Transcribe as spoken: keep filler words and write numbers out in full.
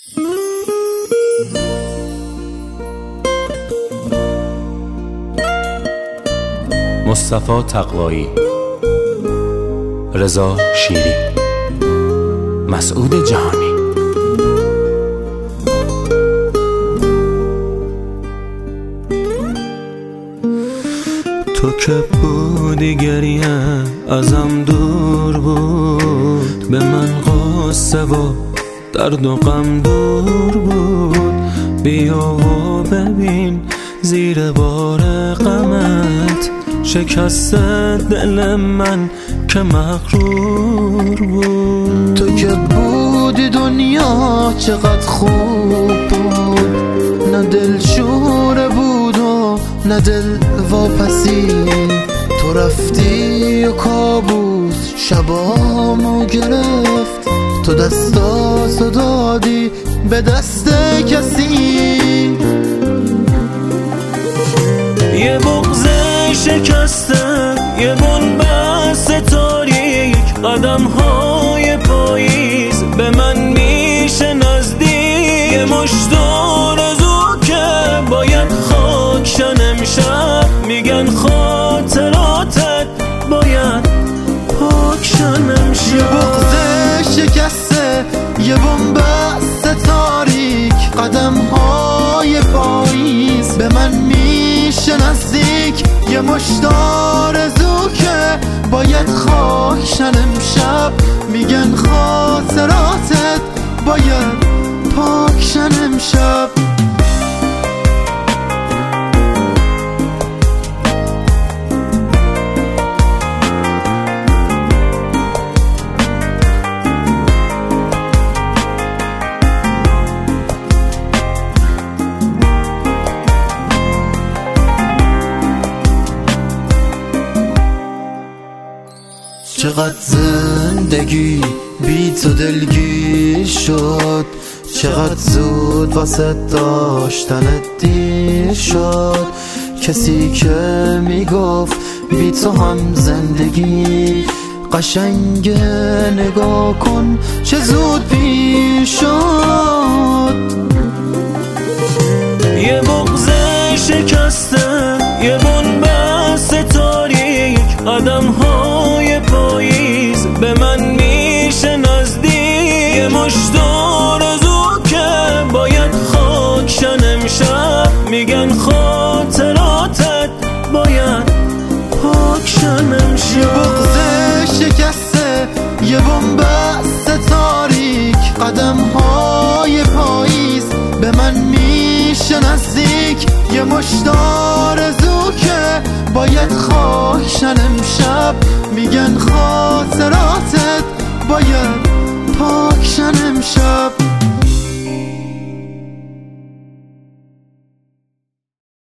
مصطفی تقوایی، رضا شیری، مسعود جهانی. تو که بودی گریه ازم دور بود، به من قصه و درد و غم دور بود. بیا و ببین زیر بار غمت شکست دل من که مغرور بود. تو که بودی دنیا چقدر خوب بود، نه دل شوره بود و نه دل واپسی. تو رفتی و کابوس شبامو گرفت، تو دستاتو دادی به دست کسی. یه بغض شکسته، یه بنبست تاریک، قدم های پاییز به من میشه نزدیک. یه مشتور زو که باید خاکشن امشب، میگن خاطراتت باید پاکشن امشب. یه بغض شکسته، یه بنبست تاریک، قدم های پاییز به من میشه نزدیک. یه مشتار زو که باید خاکشن امشب، میگن خاطراتت باید پاکشن امشب. چقدر زندگی بی تو دلگیر شد، چقدر زود واسه داشتنت دیر شد. کسی که میگفت بی تو هم زندگی قشنگه، نگاه کن چه زود پیر شد. یه بغض شکسته، یه بنبست تاریک، قدم های پاییز به من میشه نزدیک. یه مشتور زو که باید خاکشن امشب، میگن خاطراتت باید پاکشن امشب. یه بغض شکسته، یه بنبست تاریک، قدم های پاییز به من میشه نزدیک. یه مشتار زو که باید خاکشن امشب، میگن خاطراتت باید پاکشن امشب.